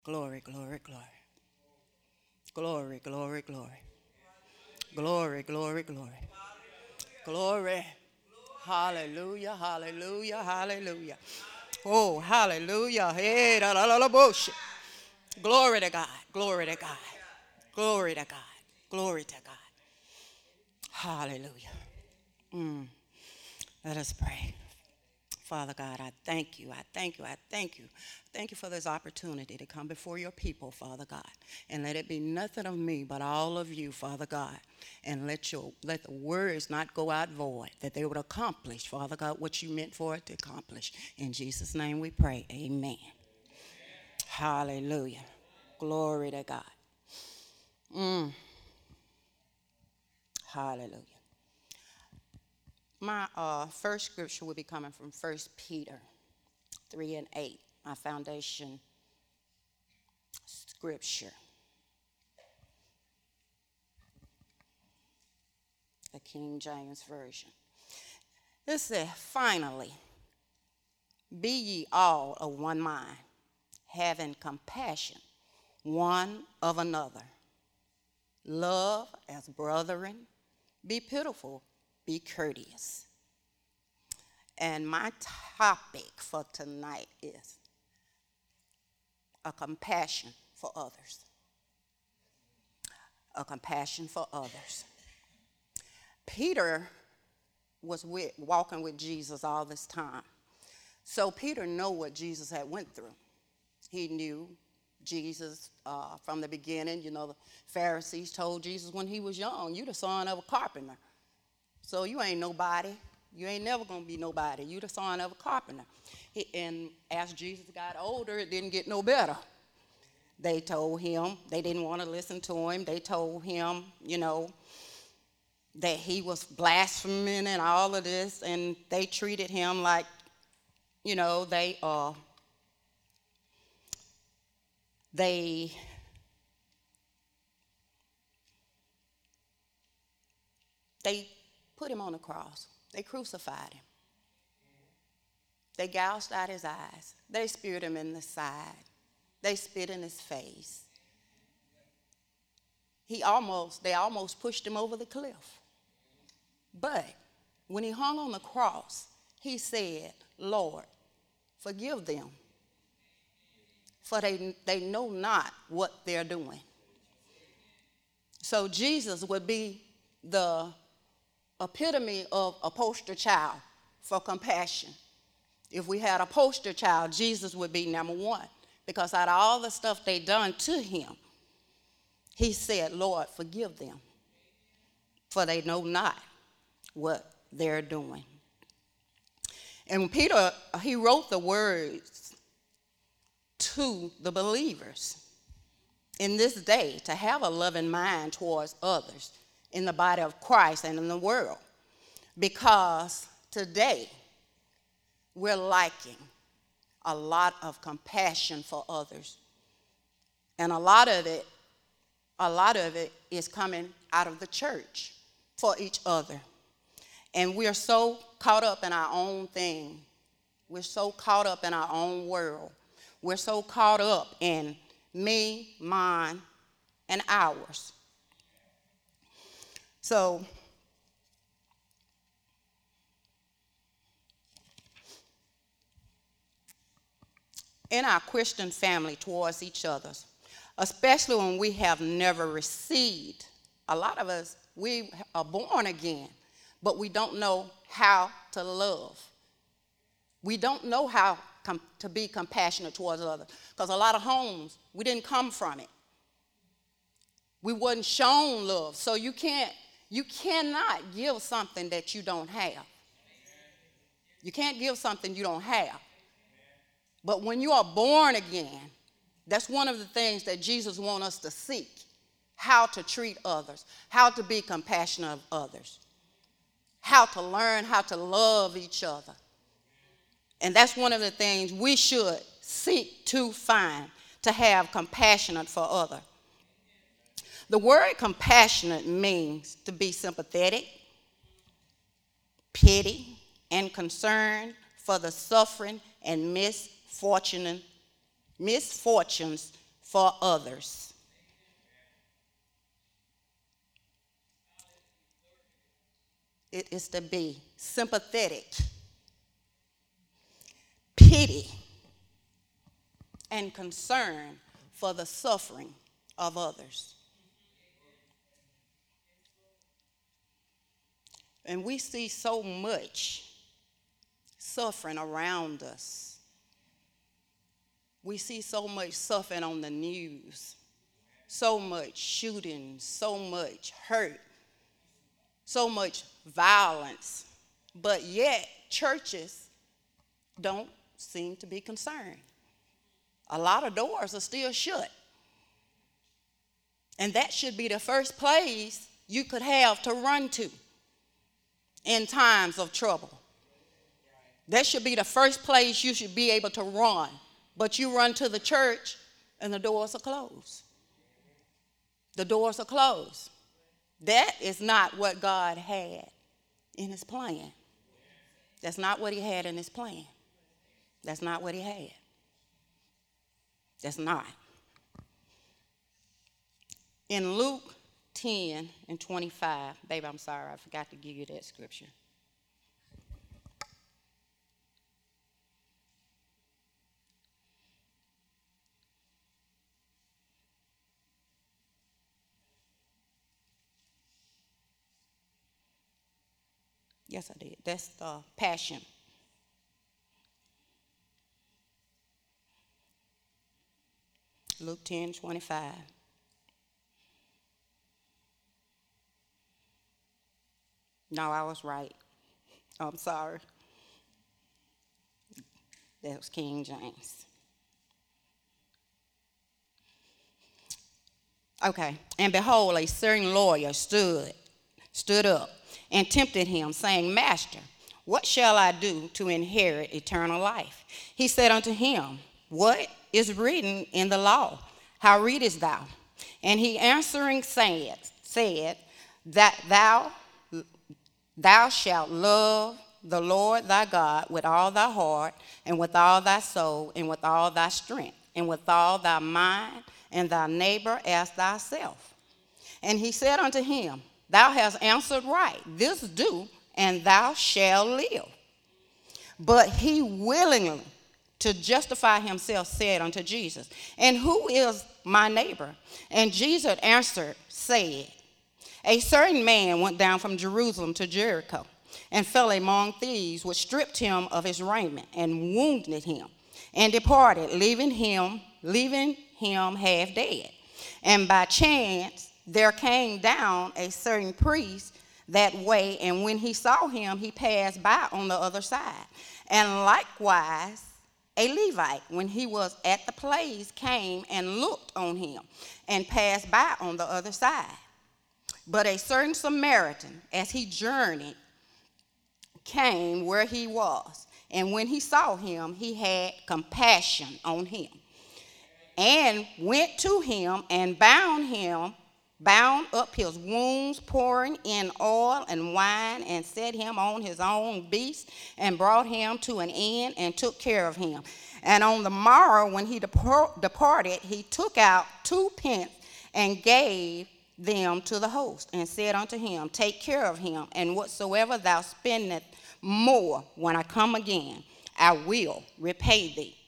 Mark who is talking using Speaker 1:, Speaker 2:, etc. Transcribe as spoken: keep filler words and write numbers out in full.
Speaker 1: Glory, glory, glory. Glory, glory, glory. Glory, glory, glory. Glory. Hallelujah, hallelujah, hallelujah. Oh, hallelujah. Hey, da, da, da, da, bullshit. Glory to God. Glory to God. Glory to God. Glory to God. Hallelujah. Mm. Let us pray. Father God, I thank you. I thank you. I thank you. Thank you for this opportunity to come before your people, Father God. And let it be nothing of me, but all of you, Father God. And let your let the words not go out void, that they would accomplish, Father God, what you meant for it to accomplish. In Jesus' name we pray. Amen. Hallelujah. Glory to God. Mm. Hallelujah. My uh, first scripture will be coming from First Peter three and eight, my foundation scripture. The King James Version. It says, finally, be ye all of one mind, having compassion one of another. Love as brethren, be pitiful, be courteous. And my topic for tonight is a compassion for others. A compassion for others. Peter was with, walking with Jesus all this time. So Peter knew what Jesus had went through. He knew Jesus uh, from the beginning. You know, the Pharisees told Jesus when he was young, you the son of a carpenter. So you ain't nobody. You ain't never going to be nobody. You the son of a carpenter. He, and as Jesus got older, it didn't get no better. They told him, they didn't want to listen to him. They told him, you know, that he was blaspheming and all of this, and they treated him like, you know, they uh, they they put him on the cross. They crucified him. They gouged out his eyes. They speared him in the side. They spit in his face. He almost, they almost pushed him over the cliff. But when he hung on the cross, he said, Lord, forgive them, for they, they know not what they're doing. So Jesus would be the epitome of a poster child for compassion. If we had a poster child, Jesus would be number one, because out of all the stuff they done to him, he said, Lord, forgive them, for they know not what they're doing. And Peter, he wrote the words to the believers in this day to have a loving mind towards others in the body of Christ and in the world, because today we're lacking a lot of compassion for others. And a lot of it, a lot of it is coming out of the church for each other. And we're so caught up in our own thing. We're so caught up in our own world. We're so caught up in me, mine, and ours. So, in our Christian family towards each other, especially when we have never received, a lot of us, we are born again, but we don't know how to love. We don't know how com- to be compassionate towards others, because a lot of homes, we didn't come from it. We wasn't shown love, so you can't, you cannot give something that you don't have. You can't give something you don't have. But when you are born again, that's one of the things that Jesus wants us to seek, how to treat others, how to be compassionate of others, how to learn how to love each other. And that's one of the things we should seek to find, to have compassionate for others. The word compassionate means to be sympathetic, pity, and concerned for the suffering and misfortune, misfortunes for others. It is to be sympathetic, pity, and concern for the suffering of others. And we see so much suffering around us. We see so much suffering on the news, so much shooting, so much hurt, so much violence, but yet churches don't seem to be concerned. A lot of doors are still shut. And that should be the first place you could have to run to in times of trouble. That should be the first place you should be able to run. But you run to the church and the doors are closed. The doors are closed. That is not what God had in his plan. That's not what he had in his plan. That's not what he had. That's not. In Luke ten and twenty-five, baby, I'm sorry, I forgot to give you that scripture. Yes, I did. That's the Passion. Luke ten, twenty-five. No, I was right. I'm sorry. That was King James. Okay. And behold, a certain lawyer stood, stood up and tempted him, saying, Master, what shall I do to inherit eternal life? He said unto him, What is written in the law? How readest thou? And he answering said, said that thou, thou shalt love the Lord thy God with all thy heart, and with all thy soul, and with all thy strength, and with all thy mind, and thy neighbor as thyself. And he said unto him, Thou hast answered right. This do, and thou shalt live. But he willingly, to justify himself, said unto Jesus, And who is my neighbor? And Jesus answered, said, A certain man went down from Jerusalem to Jericho, and fell among thieves, which stripped him of his raiment, and wounded him, and departed, leaving him, leaving him half dead. And by chance there came down a certain priest that way, and when he saw him, he passed by on the other side. And likewise a Levite, when he was at the place, came and looked on him, and passed by on the other side. But a certain Samaritan, as he journeyed, came where he was, and when he saw him, he had compassion on him, and went to him and bound him, bound up his wounds, pouring in oil and wine, and set him on his own beast, and brought him to an inn, and took care of him. And on the morrow, when he depart- departed, he took out two pence and gave them to the host, and said unto him, Take care of him, and whatsoever thou spendest more, when I come again, I will repay thee.